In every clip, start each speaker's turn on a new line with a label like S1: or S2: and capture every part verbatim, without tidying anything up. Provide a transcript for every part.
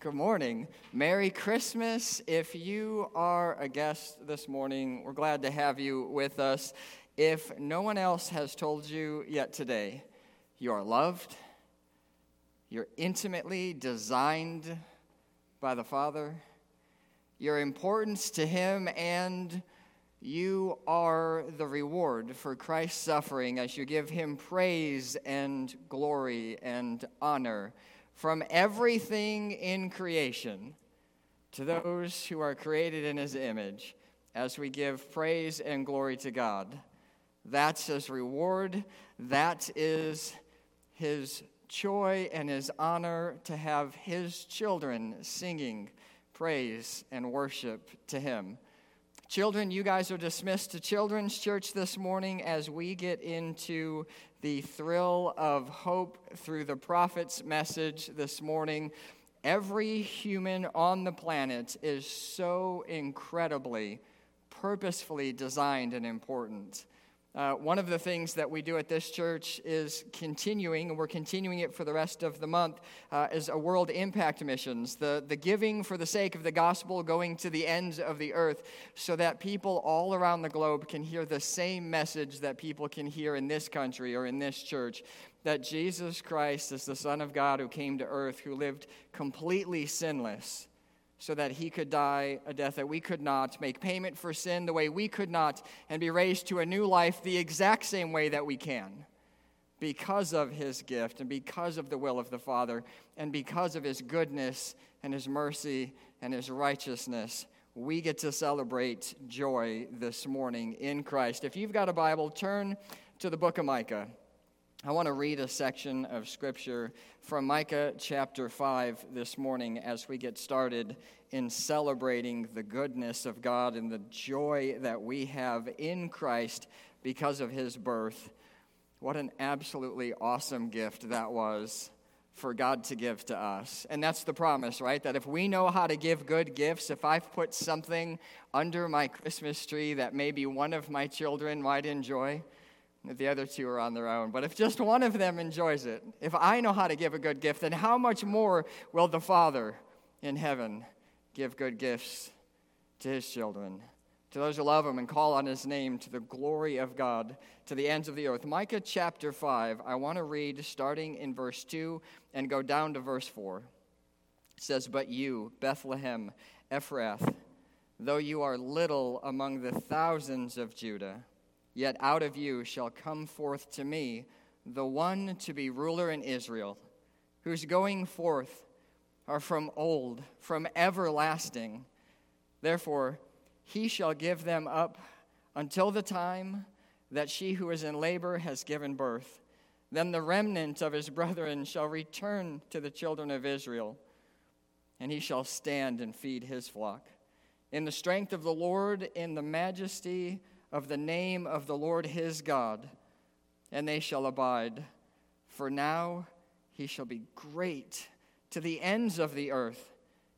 S1: Good morning. Merry Christmas. If you are a guest this morning, we're glad to have you with us. If no one else has told you yet today, you are loved, you're intimately designed by the Father, your importance to Him, and you are the reward for Christ's suffering as you give Him praise and glory and honor from everything in creation to those who are created in His image, as we give praise and glory to God. That's His reward. That is His joy and His honor to have His children singing praise and worship to Him. Children, you guys are dismissed to Children's Church this morning as we get into the thrill of hope through the prophet's message this morning. Every human on the planet is so incredibly, purposefully designed and important. Uh, one of the things that we do at this church is continuing, and we're continuing it for the rest of the month, uh, is a world impact missions, the, the giving for the sake of the gospel going to the ends of the earth so that people all around the globe can hear the same message that people can hear in this country or in this church, that Jesus Christ is the Son of God who came to earth, who lived completely sinless, so that He could die a death that we could not, make payment for sin the way we could not, and be raised to a new life the exact same way that we can, because of His gift and because of the will of the Father and because of His goodness and His mercy and His righteousness. We get to celebrate joy this morning in Christ. If you've got a Bible, turn to the book of Micah. I want to read a section of Scripture from Micah chapter five this morning as we get started in celebrating the goodness of God and the joy that we have in Christ because of His birth. What an absolutely awesome gift that was for God to give to us. And that's the promise, right? That if we know how to give good gifts, if I've put something under my Christmas tree that maybe one of my children might enjoy, the other two are on their own. But if just one of them enjoys it, if I know how to give a good gift, then how much more will the Father in heaven give good gifts to His children, to those who love Him and call on His name, to the glory of God, to the ends of the earth. Micah chapter five, I want to read starting in verse two and go down to verse four. It says, "But you, Bethlehem Ephrath, though you are little among the thousands of Judah, yet out of you shall come forth to me the one to be ruler in Israel, whose going forth are from old, from everlasting. Therefore He shall give them up until the time that she who is in labor has given birth. Then the remnant of His brethren shall return to the children of Israel, and He shall stand and feed His flock. In the strength of the Lord, in the majesty of the name of the Lord His God, and they shall abide. For now He shall be great to the ends of the earth,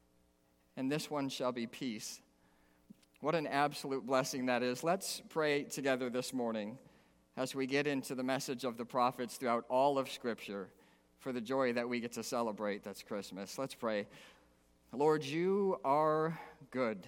S1: and this one shall be peace." What an absolute blessing that is. Let's pray together this morning as we get into the message of the prophets throughout all of Scripture for the joy that we get to celebrate. That's Christmas. Let's pray. Lord, You are good,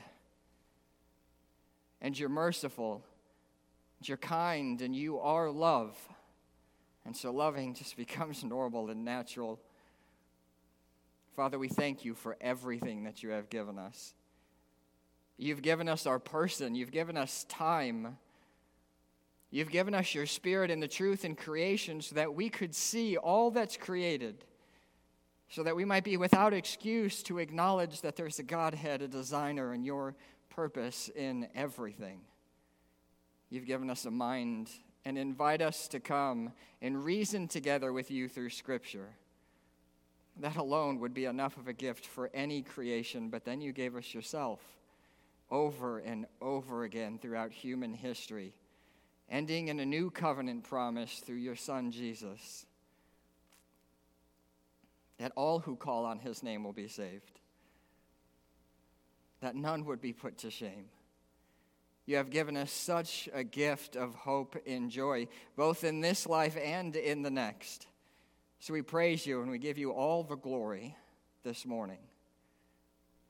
S1: and You're merciful, You're kind, and You are love. And so loving just becomes normal and natural. Father, we thank You for everything that You have given us. You've given us our person. You've given us time. You've given us Your Spirit and the truth in creation so that we could see all that's created, so that we might be without excuse to acknowledge that there's a Godhead, a designer, and Your purpose in everything. You've given us a mind and invite us to come and reason together with You through Scripture. That alone would be enough of a gift for any creation, but then You gave us Yourself over and over again throughout human history, ending in a new covenant promise through Your Son, Jesus, that all who call on His name will be saved, that none would be put to shame. You have given us such a gift of hope and joy, both in this life and in the next. So we praise You and we give You all the glory this morning.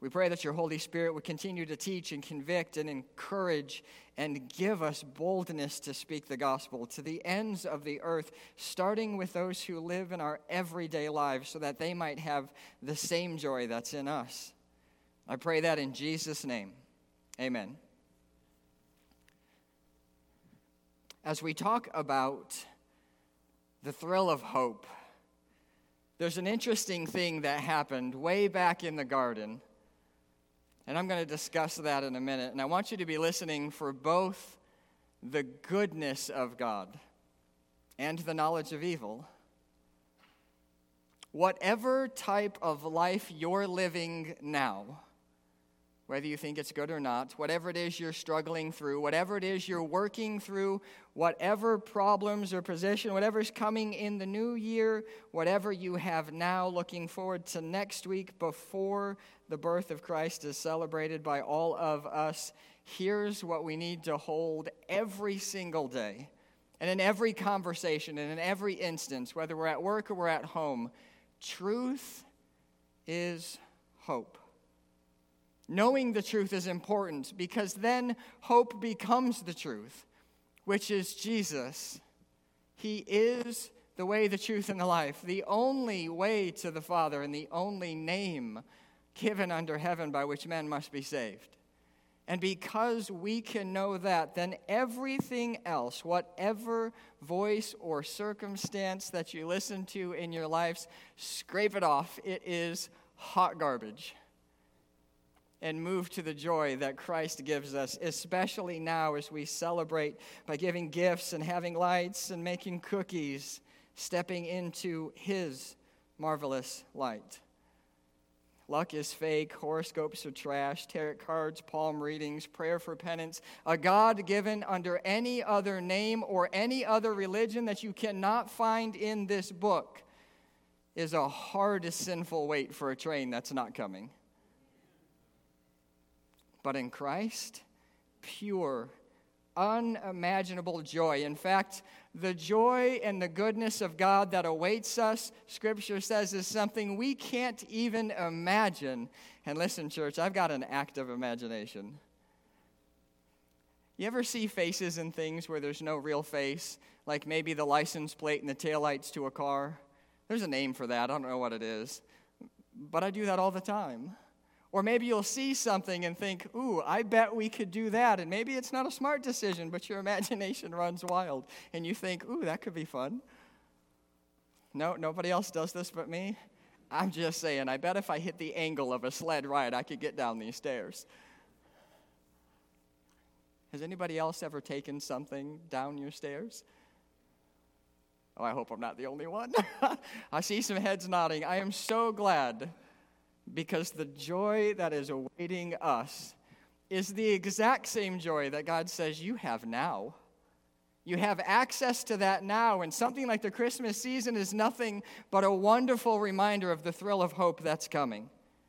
S1: We pray that your Holy Spirit would continue to teach and convict and encourage and give us boldness to speak the gospel to the ends of the earth, starting with those who live in our everyday lives so that they might have the same joy that's in us. I pray that in Jesus' name. Amen. As we talk about the thrill of hope, there's an interesting thing that happened way back in the garden, and I'm going to discuss that in a minute. And I want you to be listening for both the goodness of God and the knowledge of evil. Whatever type of life you're living now, whether you think it's good or not, whatever it is you're struggling through, whatever it is you're working through, whatever problems or position, whatever's coming in the new year, whatever you have now, looking forward to next week before the birth of Christ is celebrated by all of us, here's what we need to hold every single day. And in every conversation and in every instance, whether we're at work or we're at home, truth is hope. Knowing the truth is important because then hope becomes the truth, which is Jesus. He is the way, the truth, and the life, the only way to the Father and the only name given under heaven by which men must be saved. And because we can know that, then everything else, whatever voice or circumstance that you listen to in your lives, scrape it off. It is hot garbage. And move to the joy that Christ gives us, especially now as we celebrate by giving gifts and having lights and making cookies, stepping into His marvelous light. Luck is fake, horoscopes are trash, tarot cards, palm readings, prayer for penance. A God given under any other name or any other religion that you cannot find in this book is a hard, sinful wait for a train that's not coming. But in Christ, pure, unimaginable joy. In fact, the joy and the goodness of God that awaits us, Scripture says, is something we can't even imagine. And listen, church, I've got an active imagination. You ever see faces in things where there's no real face? Like maybe the license plate and the taillights to a car? There's a name for that. I don't know what it is. But I do that all the time. Or maybe you'll see something and think, ooh, I bet we could do that. And maybe it's not a smart decision, but your imagination runs wild. And you think, ooh, that could be fun. No, nobody else does this but me. I'm just saying, I bet if I hit the angle of a sled ride, I could get down these stairs. Has anybody else ever taken something down your stairs? Oh, I hope I'm not the only one. I see some heads nodding. I am so glad, because the joy that is awaiting us is the exact same joy that God says you have now. You have access to that now, and something like the Christmas season is nothing but a wonderful reminder of the thrill of hope that's coming.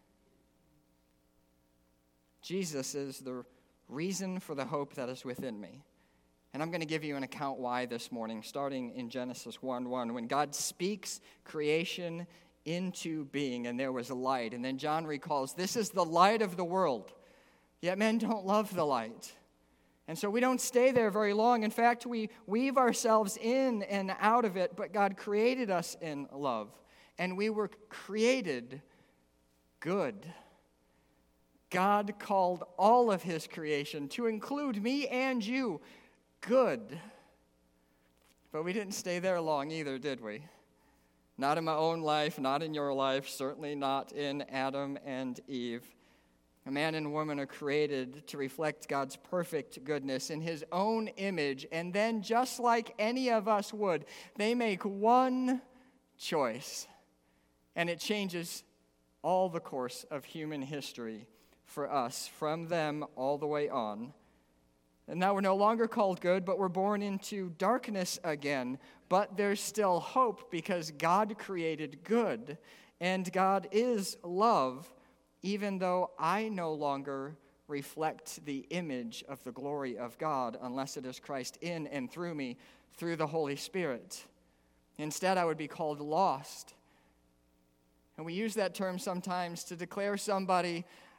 S1: Jesus is the reason for the hope that is within me. And I'm going to give you an account why this morning, starting in Genesis one one. When God speaks creation into being, and there was a light. And then John recalls, this is the light of the world. Yet men don't love the light. And so we don't stay there very long. In fact, we weave ourselves in and out of it, but God created us in love. And we were created good. God called all of His creation, to include me and you, good. But we didn't stay there long either, did we? Not in my own life, not in your life, certainly not in Adam and Eve. A man and woman are created to reflect God's perfect goodness in His own image, and then just like any of us would, they make one choice, and it changes all the course of human history for us, from them all the way on. And now we're no longer called good, but we're born into darkness again. But there's still hope because God created good. And God is love, even though I no longer reflect the image of the glory of God unless it is Christ in and through me, through the Holy Spirit. Instead, I would be called lost. And we use that term sometimes to declare somebody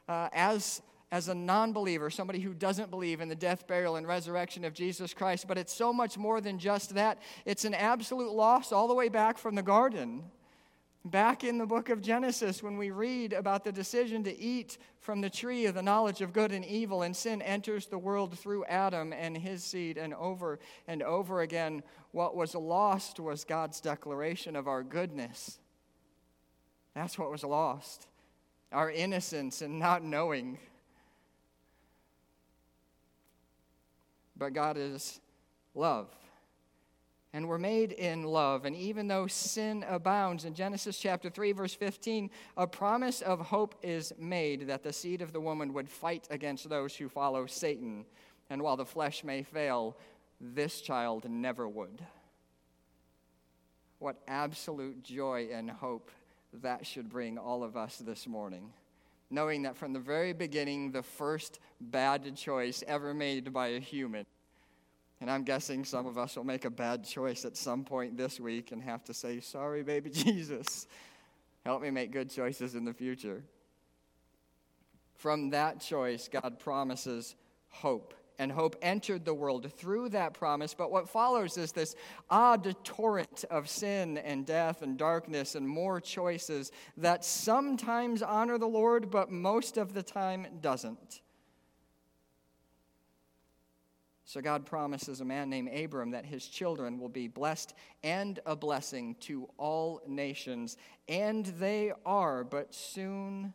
S1: uh, as as a non-believer, somebody who doesn't believe in the death, burial, and resurrection of Jesus Christ. But it's so much more than just that. It's an absolute loss all the way back from the garden. Back in the book of Genesis, when we read about the decision to eat from the tree of the knowledge of good and evil, and sin enters the world through Adam and his seed, and over and over again, what was lost was God's declaration of our goodness. That's what was lost. Our innocence and not knowing. But God is love. And we're made in love. And even though sin abounds, in Genesis chapter three, verse fifteen, a promise of hope is made that the seed of the woman would fight against those who follow Satan. And while the flesh may fail, this child never would. What absolute joy and hope that should bring all of us this morning. Knowing that from the very beginning, the first bad choice ever made by a human, and I'm guessing some of us will make a bad choice at some point this week and have to say, sorry, baby Jesus, help me make good choices in the future. From that choice, God promises hope. And hope entered the world through that promise. But what follows is this odd torrent of sin and death and darkness and more choices that sometimes honor the Lord, but most of the time doesn't. So God promises a man named Abram that his children will be blessed and a blessing to all nations. And they are, but soon,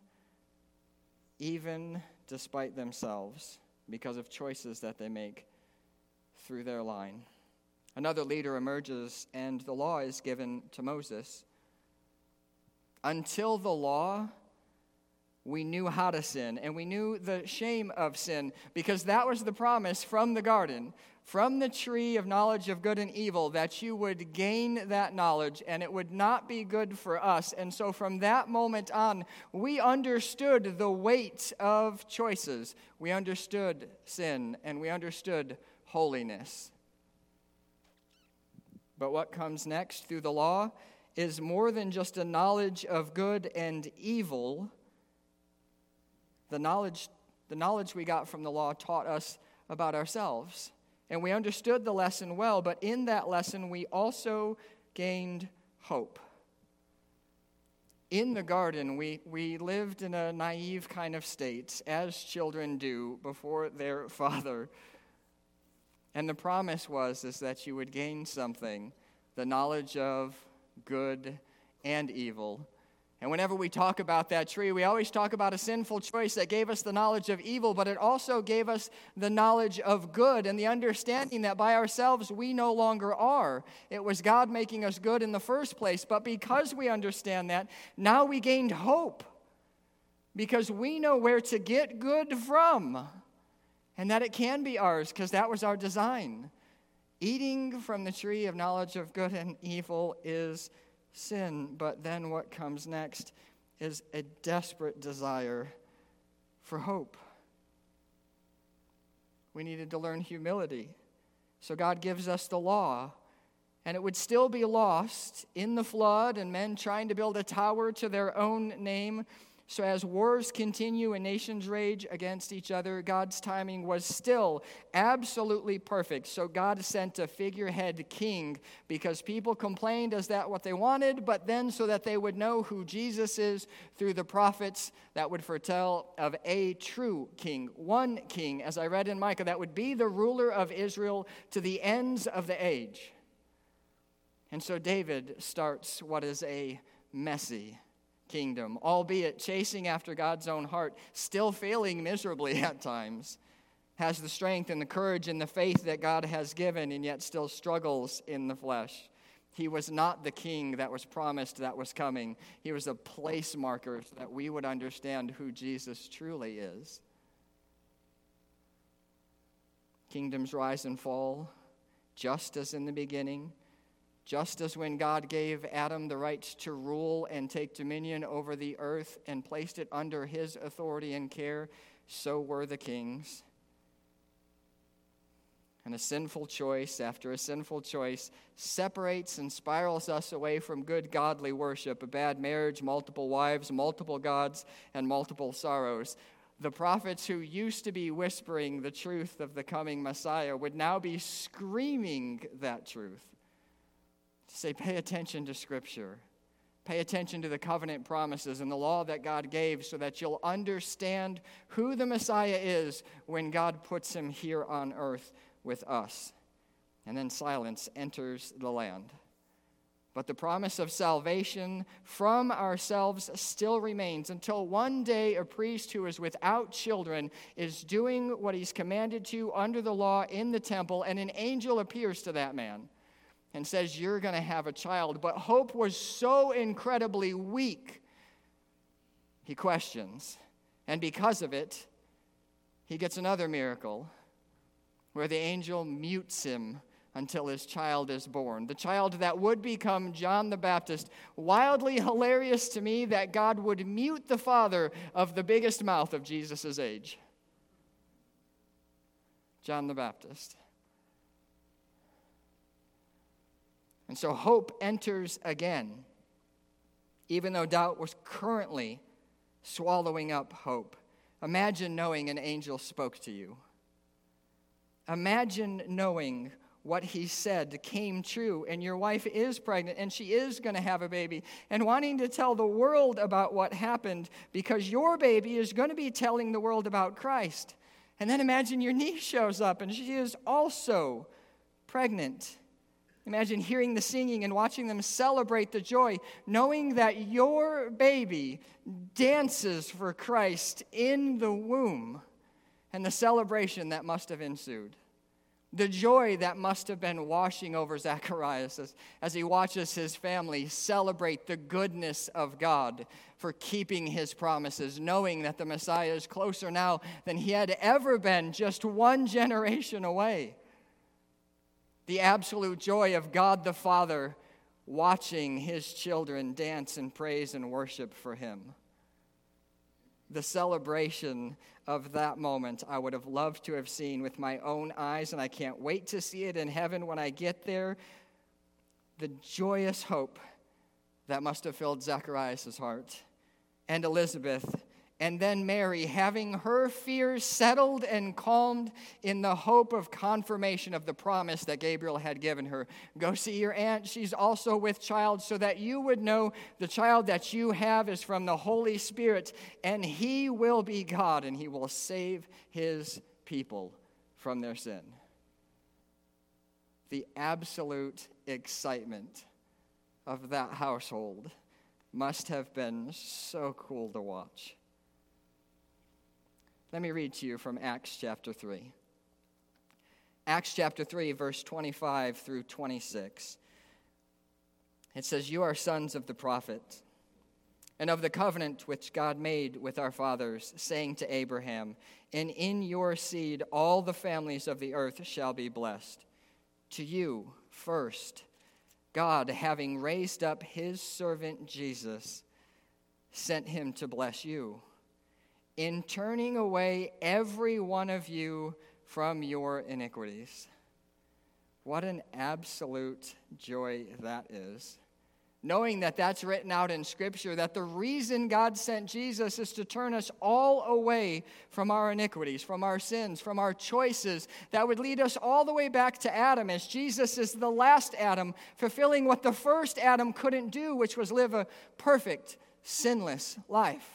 S1: even despite themselves, because of choices that they make through their line. Another leader emerges, and the law is given to Moses. Until the law, we knew how to sin, and we knew the shame of sin, because that was the promise from the garden, from the tree of knowledge of good and evil, that you would gain that knowledge, and it would not be good for us. And so from that moment on, we understood the weight of choices. We understood sin, and we understood holiness. But what comes next through the law is more than just a knowledge of good and evil. The knowledge, the knowledge we got from the law taught us about ourselves. And we understood the lesson well, but in that lesson we also gained hope. In the garden, we, we lived in a naive kind of state, as children do before their father. And the promise was is that you would gain something, the knowledge of good and evil. And whenever we talk about that tree, we always talk about a sinful choice that gave us the knowledge of evil, but it also gave us the knowledge of good and the understanding that by ourselves we no longer are. It was God making us good in the first place, but because we understand that, now we gained hope because we know where to get good from and that it can be ours because that was our design. Eating from the tree of knowledge of good and evil is sin, but then what comes next is a desperate desire for hope. We needed to learn humility. So God gives us the law, and it would still be lost in the flood and men trying to build a tower to their own name. So as wars continue and nations rage against each other, God's timing was still absolutely perfect. So God sent a figurehead king because people complained, is that what they wanted? But then so that they would know who Jesus is through the prophets that would foretell of a true king, one king, as I read in Micah, that would be the ruler of Israel to the ends of the age. And so David starts what is a messy kingdom, albeit chasing after God's own heart, still failing miserably at times, has the strength and the courage and the faith that God has given, and yet still struggles in the flesh. He was not the king that was promised that was coming. He was a place marker so that we would understand who Jesus truly is. Kingdoms rise and fall, just as in the beginning. Just as when God gave Adam the right to rule and take dominion over the earth and placed it under his authority and care, so were the kings. And a sinful choice after a sinful choice separates and spirals us away from good godly worship, a bad marriage, multiple wives, multiple gods, and multiple sorrows. The prophets who used to be whispering the truth of the coming Messiah would now be screaming that truth. To say, pay attention to Scripture. Pay attention to the covenant promises and the law that God gave so that you'll understand who the Messiah is when God puts him here on earth with us. And then silence enters the land. But the promise of salvation from ourselves still remains until one day a priest who is without children is doing what he's commanded to under the law in the temple, and an angel appears to that man and says, you're going to have a child. But hope was so incredibly weak, he questions. And because of it, he gets another miracle where the angel mutes him until his child is born. The child that would become John the Baptist. Wildly hilarious to me that God would mute the father of the biggest mouth of Jesus' age. John the Baptist. And so hope enters again, even though doubt was currently swallowing up hope. Imagine knowing an angel spoke to you. Imagine knowing what he said came true, and your wife is pregnant, and she is going to have a baby, and wanting to tell the world about what happened because your baby is going to be telling the world about Christ. And then imagine your niece shows up, and she is also pregnant. Imagine hearing the singing and watching them celebrate the joy, knowing that your baby dances for Christ in the womb, and the celebration that must have ensued. The joy that must have been washing over Zacharias as, as he watches his family celebrate the goodness of God for keeping his promises, knowing that the Messiah is closer now than he had ever been just one generation away. The absolute joy of God the Father watching his children dance and praise and worship for him. The celebration of that moment I would have loved to have seen with my own eyes, and I can't wait to see it in heaven when I get there. The joyous hope that must have filled Zacharias' heart, and Elizabeth, and then Mary, having her fears settled and calmed in the hope of confirmation of the promise that Gabriel had given her. Go see your aunt, she's also with child, so that you would know the child that you have is from the Holy Spirit, and he will be God, and he will save his people from their sin. The absolute excitement of that household must have been so cool to watch. Let me read to you from Acts chapter three. Acts chapter three, verse twenty-five through twenty-six. It says, you are sons of the prophet, and of the covenant which God made with our fathers, saying to Abraham, and in your seed all the families of the earth shall be blessed. To you first, God, having raised up his servant Jesus, sent him to bless you, in turning away every one of you from your iniquities. What an absolute joy that is. Knowing that that's written out in Scripture, that the reason God sent Jesus is to turn us all away from our iniquities, from our sins, from our choices that would lead us all the way back to Adam, as Jesus is the last Adam, fulfilling what the first Adam couldn't do, which was live a perfect, sinless life,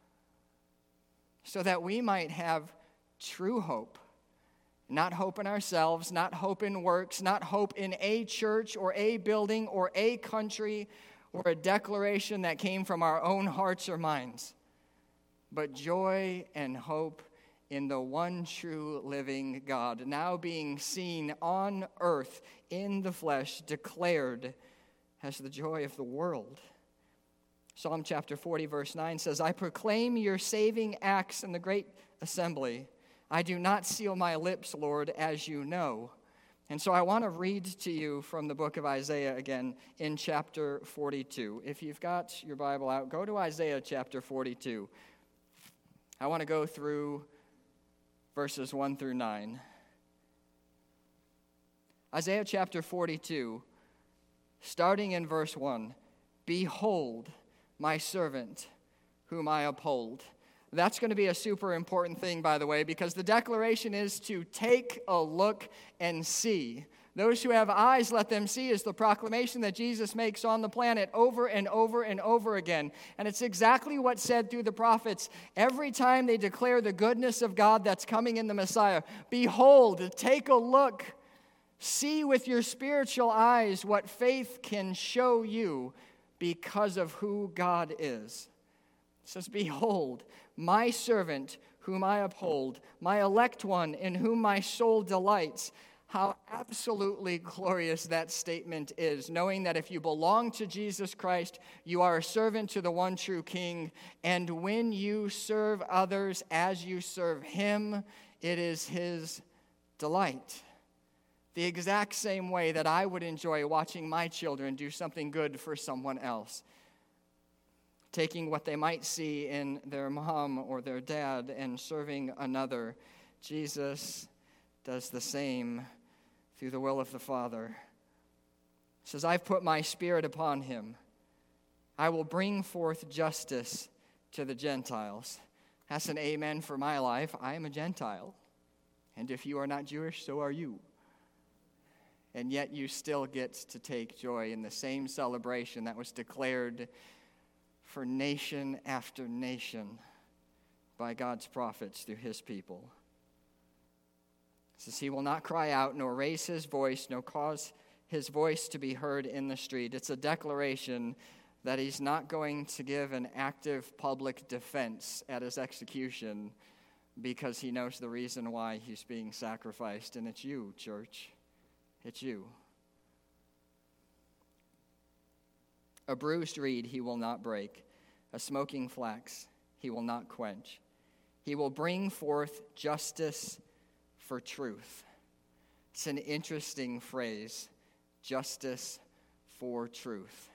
S1: so that we might have true hope. Not hope in ourselves, not hope in works, not hope in a church or a building or a country or a declaration that came from our own hearts or minds, but joy and hope in the one true living God, now being seen on earth in the flesh, declared as the joy of the world. Psalm chapter forty, verse nine says, I proclaim your saving acts in the great assembly. I do not seal my lips, Lord, as you know. And so I want to read to you from the book of Isaiah again in chapter forty-two. If you've got your Bible out, go to Isaiah chapter forty-two. I want to go through verses one through nine. Isaiah chapter forty-two, starting in verse one. Behold, my servant, whom I uphold, That's going to be a super important thing, by the way, because the declaration is to take a look and see. Those who have eyes, let them see, is the proclamation that Jesus makes on the planet over and over and over again. And it's exactly what's said through the prophets. Every time they declare the goodness of God that's coming in the Messiah, behold, take a look, see with your spiritual eyes what faith can show you because of who God is. It says, behold, my servant whom I uphold, my elect one in whom my soul delights. How absolutely glorious that statement is, knowing that if you belong to Jesus Christ, you are a servant to the one true King, and when you serve others as you serve Him, it is His delight. The exact same way that I would enjoy watching my children do something good for someone else, taking what they might see in their mom or their dad and serving another. Jesus does the same through the will of the Father. He says, I've put my Spirit upon him. I will bring forth justice to the Gentiles. That's an amen for my life. I am a Gentile. And if you are not Jewish, so are you. And yet you still get to take joy in the same celebration that was declared for nation after nation by God's prophets through his people. It says, he will not cry out, nor raise his voice, nor cause his voice to be heard in the street. It's a declaration that he's not going to give an active public defense at his execution because he knows the reason why he's being sacrificed. And it's you, church. It's you. A bruised reed he will not break, a smoking flax he will not quench. He will bring forth justice for truth. It's an interesting phrase, justice for truth.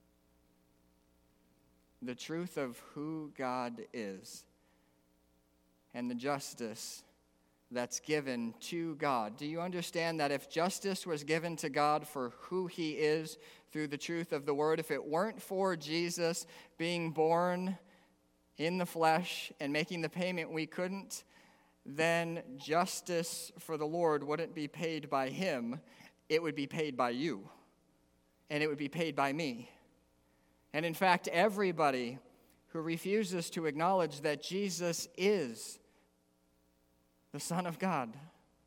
S1: The truth of who God is and the justice that's given to God. Do you understand that if justice was given to God for who he is through the truth of the word, if it weren't for Jesus being born in the flesh and making the payment we couldn't, then justice for the Lord wouldn't be paid by him. It would be paid by you. And it would be paid by me. And in fact, everybody who refuses to acknowledge that Jesus is the Son of God,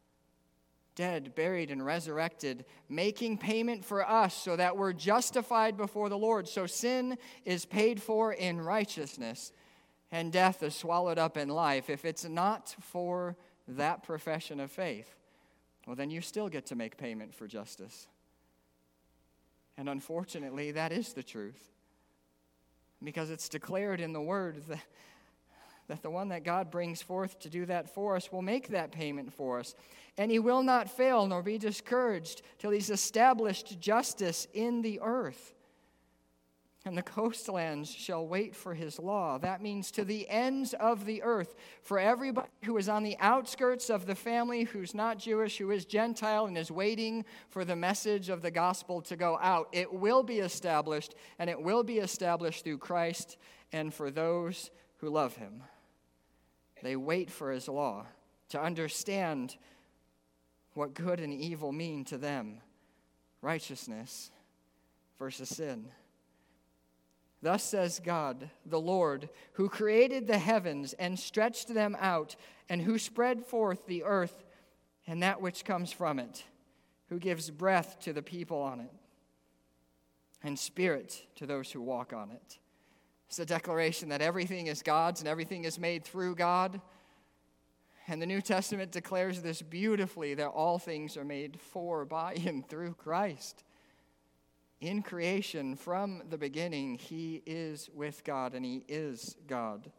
S1: dead, buried, and resurrected, making payment for us so that we're justified before the Lord. So sin is paid for in righteousness, and death is swallowed up in life. If it's not for that profession of faith, well, then you still get to make payment for justice. And unfortunately, that is the truth. Because it's declared in the Word that, that the one that God brings forth to do that for us will make that payment for us. And he will not fail nor be discouraged till he's established justice in the earth. And the coastlands shall wait for his law. That means to the ends of the earth. For everybody who is on the outskirts of the family, who's not Jewish, who is Gentile, and is waiting for the message of the gospel to go out, it will be established, and it will be established through Christ and for those who love him. They wait for his law to understand what good and evil mean to them. Righteousness versus sin. Thus says God, the Lord, who created the heavens and stretched them out, and who spread forth the earth and that which comes from it, who gives breath to the people on it, and spirit to those who walk on it. It's a declaration that everything is God's and everything is made through God. And the New Testament declares this beautifully, that all things are made for, by, and through Christ. In creation, from the beginning, he is with God, and he is God.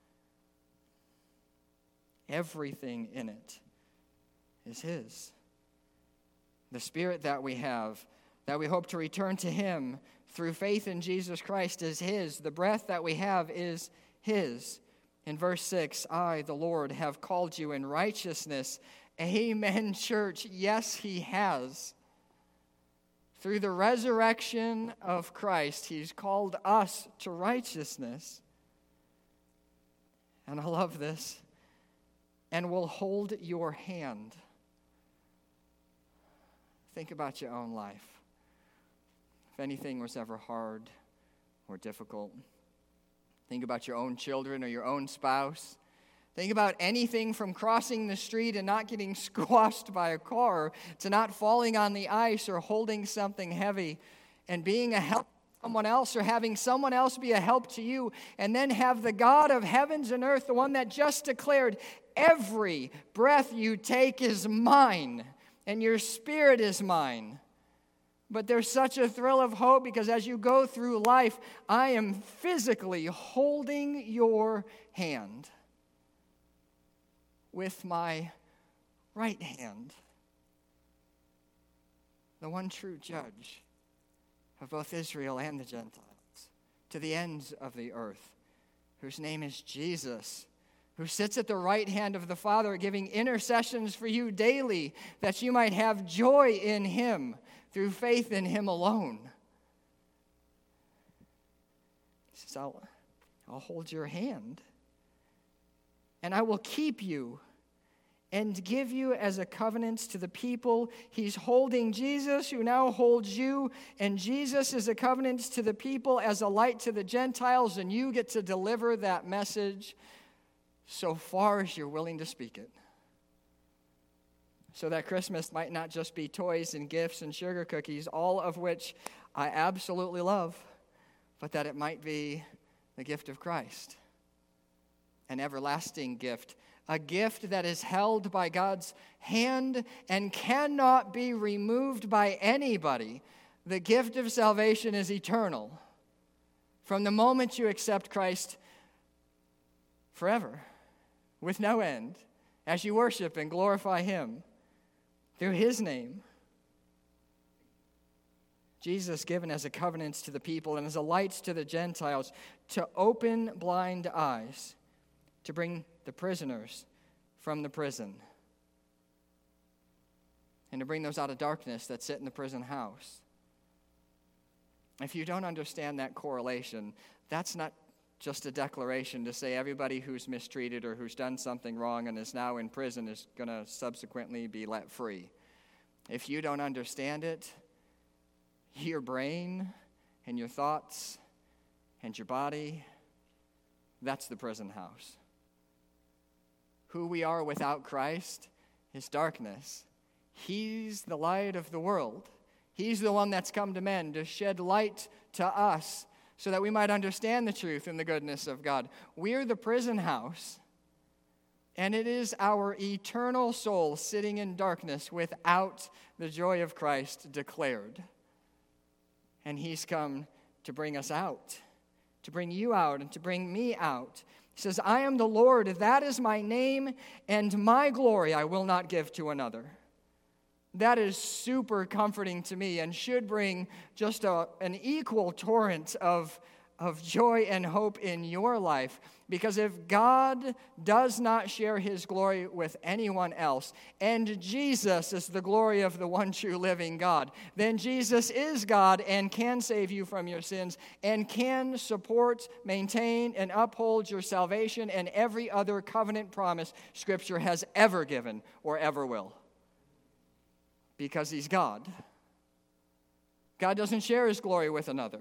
S1: Everything in it is his. The Spirit that we have, that we hope to return to him through faith in Jesus Christ, is his. The breath that we have is his. In verse six, I, the Lord, have called you in righteousness. Amen, church. Yes, he has. Through the resurrection of Christ, he's called us to righteousness. and I love this, and will hold your hand. Think about your own life. If anything was ever hard or difficult, think about your own children or your own spouse. Think about anything from crossing the street and not getting squashed by a car to not falling on the ice or holding something heavy and being a help to someone else or having someone else be a help to you, and then have the God of heavens and earth, the one that just declared, every breath you take is mine and your spirit is mine. But there's such a thrill of hope because as you go through life, I am physically holding your hand with my right hand. The one true judge of both Israel and the Gentiles, to the ends of the earth, whose name is Jesus, who sits at the right hand of the Father, giving intercessions for you daily, that you might have joy in him through faith in him alone. He says, I'll, I'll hold your hand, and I will keep you and give you as a covenant to the people. He's holding Jesus, who now holds you, and Jesus is a covenant to the people as a light to the Gentiles, and you get to deliver that message so far as you're willing to speak it. So that Christmas might not just be toys and gifts and sugar cookies, all of which I absolutely love, but that it might be the gift of Christ, an everlasting gift, a gift that is held by God's hand and cannot be removed by anybody. The gift of salvation is eternal. From the moment you accept Christ, forever, with no end, as you worship and glorify him through his name. Jesus given as a covenant to the people and as a light to the Gentiles, to open blind eyes, to bring the prisoners from the prison, and to bring those out of darkness that sit in the prison house. If you don't understand that correlation, that's not just a declaration to say everybody who's mistreated or who's done something wrong and is now in prison is going to subsequently be let free. If you don't understand it, your brain and your thoughts and your body, that's the prison house. Who we are without Christ is darkness. He's the light of the world. He's the one that's come to men to shed light to us so that we might understand the truth and the goodness of God. We're the prison house, and it is our eternal soul sitting in darkness without the joy of Christ declared. And he's come to bring us out, to bring you out, and to bring me out. He says, I am the Lord, that is my name, and my glory I will not give to another. That is super comforting to me and should bring just a, an equal torrent of, of joy and hope in your life. Because if God does not share his glory with anyone else, and Jesus is the glory of the one true living God, then Jesus is God and can save you from your sins and can support, maintain, and uphold your salvation and every other covenant promise Scripture has ever given or ever will. Because he's God. God doesn't share his glory with another.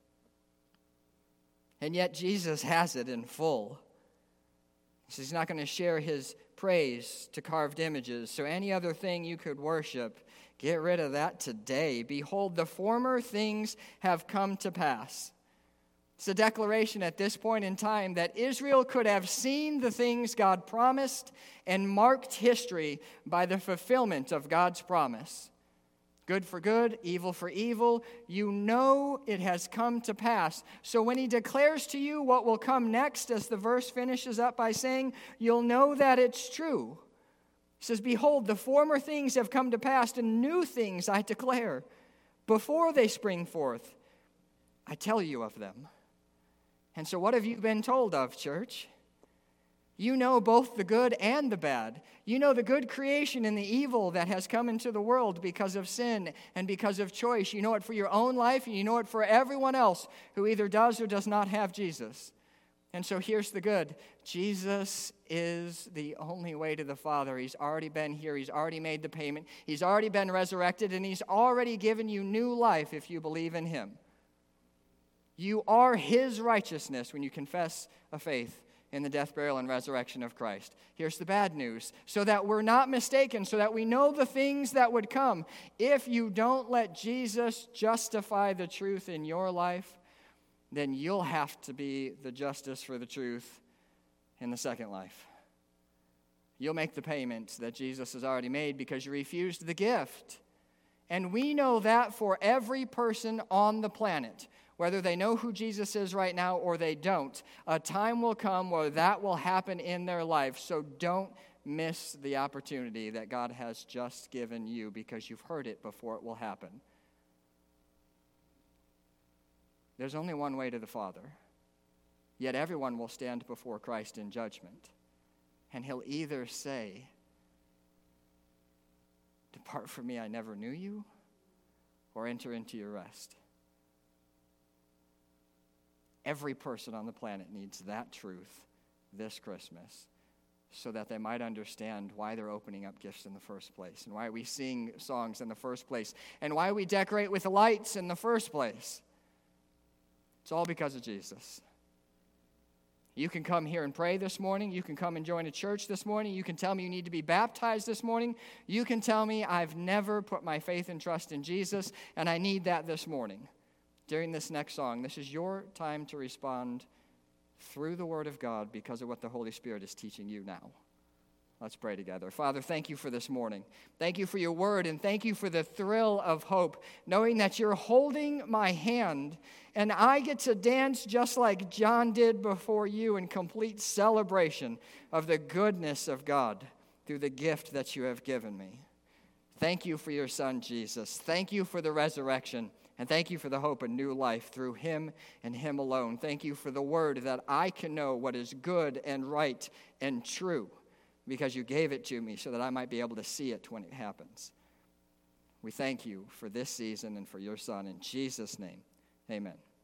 S1: And yet Jesus has it in full. So he's not going to share his praise to carved images. So any other thing you could worship, get rid of that today. Behold, the former things have come to pass. It's a declaration at this point in time that Israel could have seen the things God promised and marked history by the fulfillment of God's promise. Good for good, evil for evil. You know it has come to pass. So when he declares to you what will come next, as the verse finishes up by saying, you'll know that it's true. He says, behold, the former things have come to pass, and new things I declare. Before they spring forth, I tell you of them. And so what have you been told of, church? You know both the good and the bad. You know the good creation and the evil that has come into the world because of sin and because of choice. You know it for your own life, and you know it for everyone else who either does or does not have Jesus. And so here's the good. Jesus is the only way to the Father. He's already been here. He's already made the payment. He's already been resurrected, and he's already given you new life if you believe in him. You are his righteousness when you confess a faith in the death, burial, and resurrection of Christ. Here's the bad news. So that we're not mistaken, so that we know the things that would come. If you don't let Jesus justify the truth in your life, then you'll have to be the justice for the truth in the second life. You'll make the payment that Jesus has already made because you refused the gift. And we know that for every person on the planet, whether they know who Jesus is right now or they don't, a time will come where that will happen in their life. So don't miss the opportunity that God has just given you because you've heard it before it will happen. There's only one way to the Father, yet everyone will stand before Christ in judgment. And he'll either say, "Depart from me, I never knew you," or enter into your rest. Every person on the planet needs that truth this Christmas so that they might understand why they're opening up gifts in the first place and why we sing songs in the first place and why we decorate with lights in the first place. It's all because of Jesus. You can come here and pray this morning. You can come and join a church this morning. You can tell me you need to be baptized this morning. You can tell me I've never put my faith and trust in Jesus, and I need that this morning. During this next song, this is your time to respond through the Word of God because of what the Holy Spirit is teaching you now. Let's pray together. Father, thank you for this morning. Thank you for your word, and thank you for the thrill of hope, knowing that you're holding my hand, and I get to dance just like John did before you in complete celebration of the goodness of God through the gift that you have given me. Thank you for your Son, Jesus. Thank you for the resurrection, and thank you for the hope and new life through him and him alone. Thank you for the word that I can know what is good and right and true, because you gave it to me so that I might be able to see it when it happens. We thank you for this season and for your Son. In Jesus' name, amen.